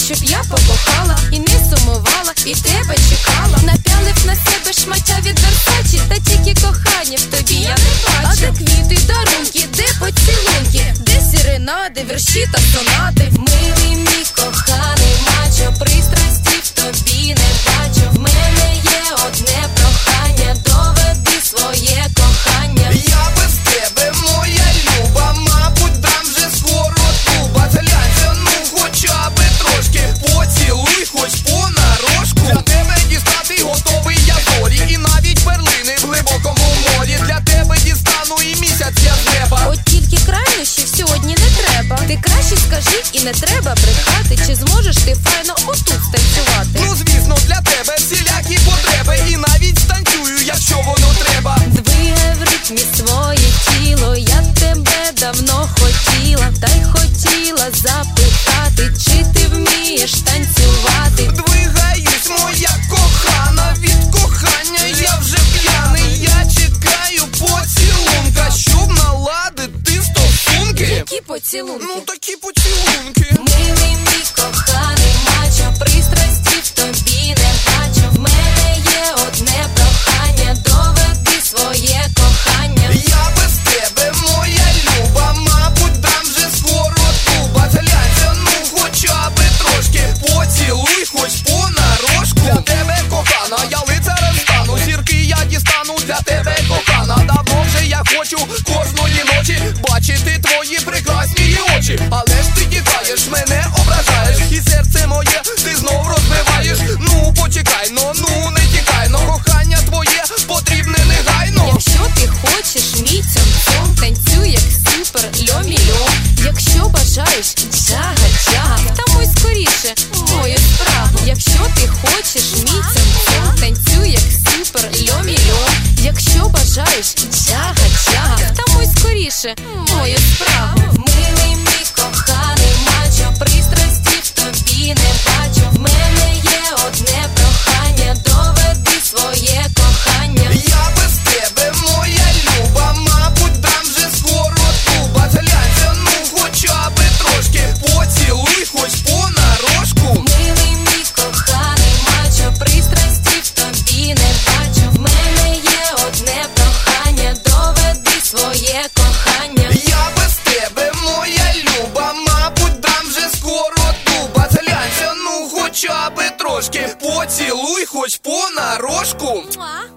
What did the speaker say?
щоб я покохала і не сумувала, і тебе чекала. Напялив на себе шмаття від Версачі, та тільки кохання в тобі я не бачу. А де квіти, дарунки, де поцілунки, де сіренади, вірші та сонати? Милий мій коханий мачо, пристрасті в тобі не бачу. В мене є одне прохання, доведи своє кохання. Я без тебе, моя люба, мабуть, дам вже скоро туба. Глянься, ну хоча би трошки, поцілуй хоч понарошку. Для тебе дістати готовий я зорі, і навіть перлини в глибокому морі. Для тебе дістану і місяць я з неба. От тільки крайнощів сьогодні не треба. Ти краще скажи і не треба брехати. Чи зможеш ти файно отут станцювати? Ну звісно, для тебе всілякі потреби, і навіть станцюю, якщо воно треба. Двигай в ритмі своє тіло, я тебе давно хотіла, та й хотіла запитати, чи ти вмієш танцювати? Двигаюсь, моя кохана, від кохання я вже п'яний. Я чекаю поцілунка, щоб наладити стосунки. Які поцілунки? Ну такі поцілунки. Милий мій коханий мачо, пристрасті в тобі не бачу. В мене є одне прохання, доведи своє кохання. Я без тебе, моя люба, мабуть, дам вже скоро туба. Глянься, ну хоча би трошки, поцілуй хоч понарошку. Для тебе, кохана, я лицарем стану, зірки я дістану для тебе, кохана. Давно вже я хочу кожної ночі бачити твої прекрасні очі. Але ж ти тікаєш, мене ображаєш, і серце моє ти знов розбиваєш. Ну почекай, ну не тікай, кохання твоє потрібне негайно. Якщо ти хочеш мій цьом-цьом, танцюй як супер льомі-льом. Якщо бажаєш джага-джага, втамуй скоріше мою справу. Якщо ти хочеш мій цьом-цьом, танцюй як супер льомі-льом. Якщо бажаєш джага-джага, втамуй скоріше мою справу. Милий мій коханий мачо, пристрасті в тобі не бачу. В мене є одне прохання, доведи своє кохання. Я без тебе, моя люба, мабуть, дам вже скоро туба. Глянься, ну хоча би трошки, поцілуй хоч понарошку. Милий мій коханий мачо, пристрасті в тобі не бачу. В мене є одне прохання, доведи своє кохання. Я без тебе, моя люба, мабуть, дам вже скоро туба. Глянься, ну хоча би трошки, поцілуй хоч понарошку.